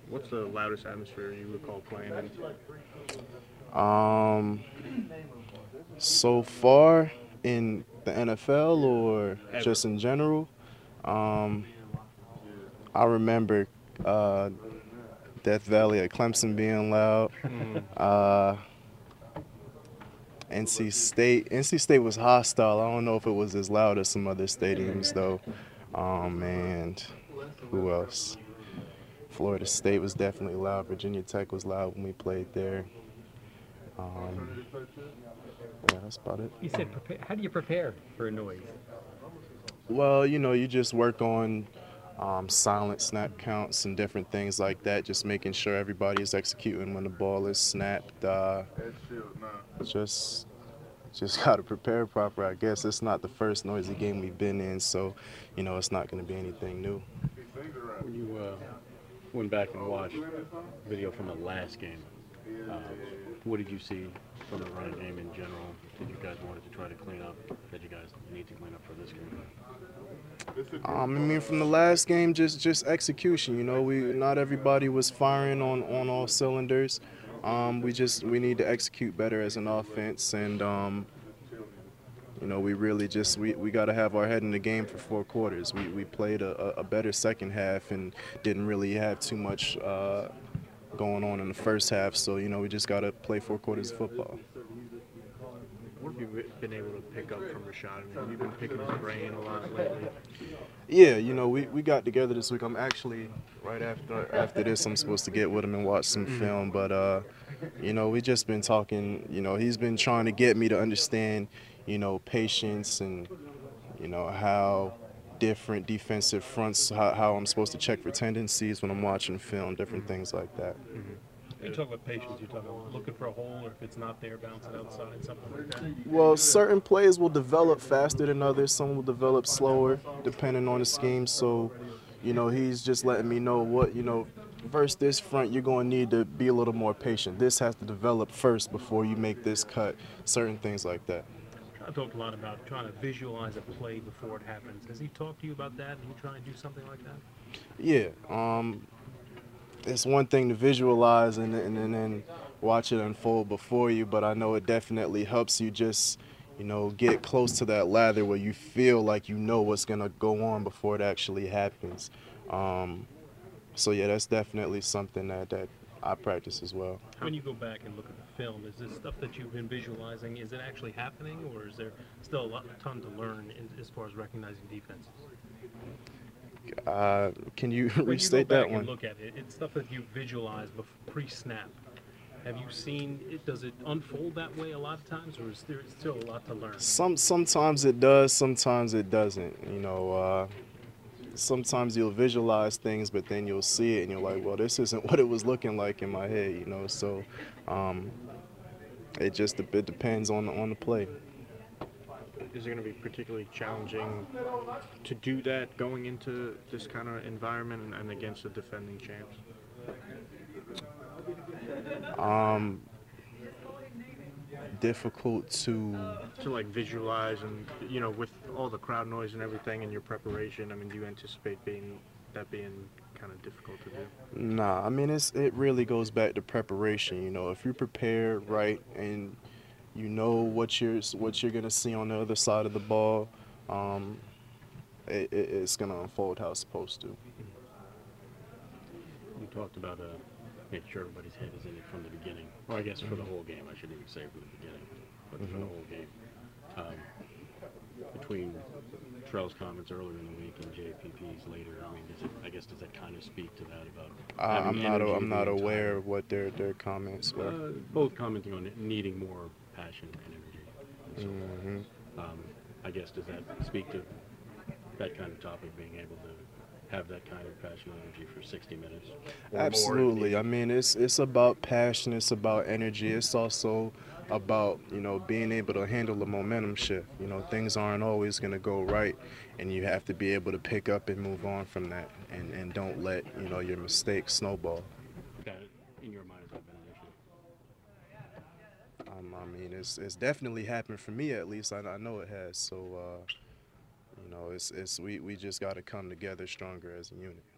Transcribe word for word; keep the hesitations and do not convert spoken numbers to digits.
What's the loudest atmosphere you recall playing in? Um, so far in the N F L or Ever. just in general, um, I remember uh, Death Valley at Clemson being loud. Mm, Uh, N C State, N C State was hostile. I don't know if it was as loud as some other stadiums though. Um, and who else? Florida State was definitely loud. Virginia Tech was loud when we played there. Um, yeah, that's about it. You said prepare. How do you prepare for a noise? Well, you know, you just work on um, silent snap counts and different things like that, just making sure everybody is executing when the ball is snapped. Uh, just just got to prepare proper, I guess. It's not the first noisy game we've been in, so, you know, it's not going to be anything new. When you uh, went back and watched video from the last game, uh, what did you see from the running game in general that you guys wanted to try to clean up, that you guys need to clean up for this game? Um, I mean, from the last game, just just execution. You know, we not everybody was firing on, on all cylinders. Um, we just we need to execute better as an offense, and um, you know, we really just we, we got to have our head in the game for four quarters. We we played a, a better second half and didn't really have too much uh, going on in the first half. So you know, we just got to play four quarters of football. what have you been able to pick up from Rashad? I mean, have you been picking his brain a lot lately? Yeah, you know, we, we got together this week. I'm actually right after after this. I'm supposed to get with him and watch some film, but uh, you know, we just been talking. You know, he's been trying to get me to understand, you know, patience and you know how different defensive fronts, how, how I'm supposed to check for tendencies when I'm watching film, different things like that. You talk about patience. You talk about looking for a hole, or if it's not there, bounce it outside, something like that. Well, certain plays will develop faster than others. Some will develop slower, depending on the scheme. So, you know, he's just letting me know what, you know, versus this front, you're going to need to be a little more patient. This has to develop first before you make this cut. Certain things like that. I talked a lot about trying to visualize a play before it happens. Has he talked to you about that? Are you trying to do something like that? Yeah. Um, it's one thing to visualize and, and, and then watch it unfold before you, but I know it definitely helps you just, you know, get close to that lather where you feel like you know what's going to go on before it actually happens. Um, so, yeah, that's definitely something that, that I practice as well. When you go back and look at the film, is this stuff that you've been visualizing, is it actually happening, or is there still a lot, ton to learn in, as far as recognizing defenses? Uh, can you When you go restate back that one? and look at it, it's stuff that you visualize bef- pre-snap. Have you seen it? Does it unfold that way a lot of times, or is there still a lot to learn? Some sometimes it does, sometimes it doesn't. You know, uh, sometimes you'll visualize things, but then you'll see it and you're like, well, this isn't what it was looking like in my head. You know, so um, it just it depends on the, on the play. Is it going to be particularly challenging to do that going into this kind of environment and, and against the defending champs? Um, difficult to To like visualize and you know with all the crowd noise and everything in your preparation. I mean, do you anticipate being that being kind of difficult to do? Nah, I mean it's it really goes back to preparation. You know, if you prepare right and you know what you're what you're gonna see on the other side of the ball, um, it, it, it's gonna unfold how it's supposed to. You talked about uh, making sure everybody's head is in it from the beginning. Well, I guess for the whole game, I shouldn't even say from the beginning, but for the whole game. Um, between Trell's comments earlier in the week and J P P's later, I mean, does it, I guess does that kind of speak to that about I, having I'm not energy I'm not the aware entire- of what their their comments were. Uh, both commenting on it, needing more passion and energy. And so forth. hmm Um, I guess does that speak to that kind of topic, being able to have that kind of passion and energy for sixty minutes? Or more if Absolutely. needed? I mean, it's it's about passion. It's about energy. It's also about you know being able to handle the momentum shift. You know, things aren't always going to go right, and you have to be able to pick up and move on from that, and and don't let you know your mistakes snowball. That, in your mind, has that been an issue? Um, I mean, it's it's definitely happened for me at least. I, I know it has. So uh, you know, it's it's we we just got to come together stronger as a unit.